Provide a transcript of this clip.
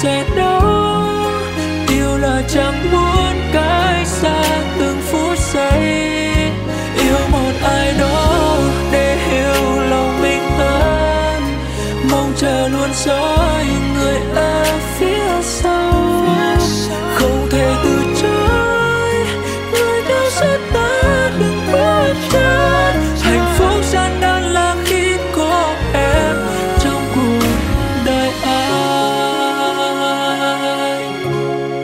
sẽ đó. Yêu là chẳng muốn cách xa từng phút giây, yêu một ai đó để hiểu lòng mình hơn, mong chờ luôn dõi